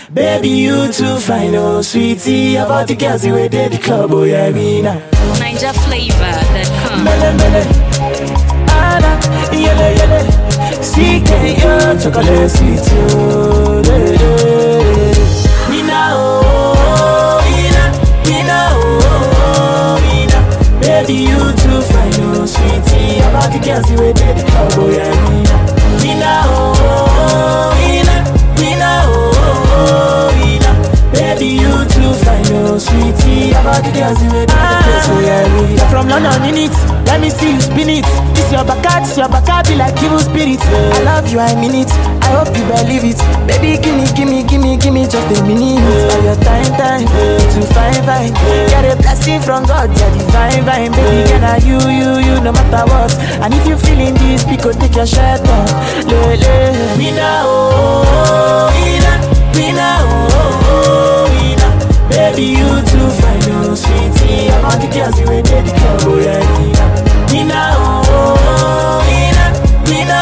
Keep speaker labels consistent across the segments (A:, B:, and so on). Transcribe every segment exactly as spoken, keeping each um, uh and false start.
A: Baby, you too fine, oh sweetie. About the girls you wait at the club, oh yeah, me now.
B: Niger flavor that comes.
A: Mele, mele. Anna, yele, yele. C K, yo, chocolate sweet, yo. Mina, oh, Mina, Mina, oh, Mina. Baby, you too fine, oh sweetie. About the girls you wait at the club, oh yeah, Mina. Mina, oh, Mina, Mina, oh, Mina. Baby, you too fine, oh sweetie. About the girls you wait at the place, oh yeah, Mina. From London in it, let me see you spin it. It's your back, it's your back, be like evil spirit. I love you, I mean it. I hope you believe it. Baby, gimme, gimme, gimme, gimme just a minute. All your time, time, to fine, fine. Get a blessing from God, yeah, divine, fine. Baby, can I you, you, you, no matter what. And if you feeling this, because take your shirt off. Le, le. Mina, oh, Mina, Mina, oh, Mina. Baby, you too fine, oh sweetie. I want the girls you ain't the club, oh yeah, Mina. Mina, oh, Mina, Mina,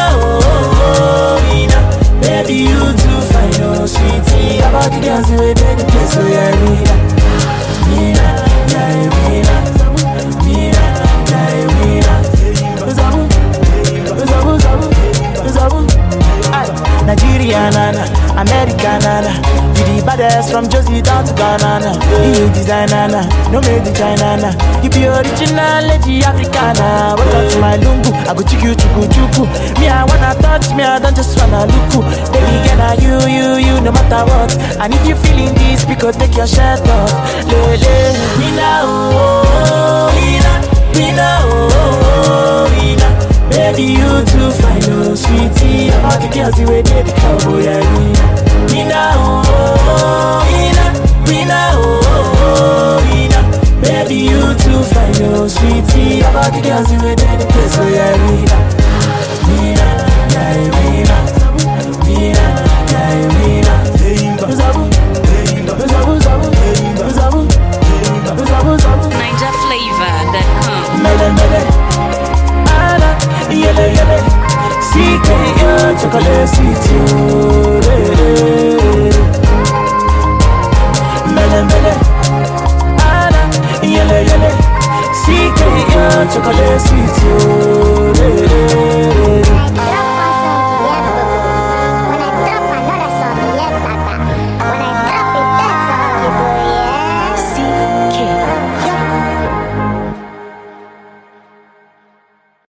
A: oh, Mina. Baby, you too fine, oh sweetie. I want the girls you ain't the place, oh yeah, Mina. Mina, yeah, Mina. Mina, yeah, Mina. Zabu, zabu, zabu, zabu. Nigeria, nana, America, nana. You the baddest from Josie down to Ghana. You designer, nana, no made in China, nana. You be original, lady Africana. Welcome to my lungu, I go chiku chuku chuku. Me, I wanna touch, me, I don't just wanna look. Baby, can I you, you, you, no matter what. And if you feeling this, because take your shirt off. Le, le. Mina, oh, Mina, Mina, oh, Mina. Baby, you too fine, oh sweetie. About the girls you wait at the club, oh yeah, Mina. Mina, oh, Mina, Mina, oh, Mina. Baby, you too fine, oh sweetie. About the girls you wait at the place, oh yeah, Mina. Mina, yeah, Mina. Mina, yeah, Mina. Zabu, zabu, zabu, zabu, zabu, zabu.
B: Niger flavor that comes.
A: Mele, mele. Yele yele, C K, yo, chocolate sweet, yo. Mele mele, Anna, yele yele, C K, yo, chocolate sweet, yo.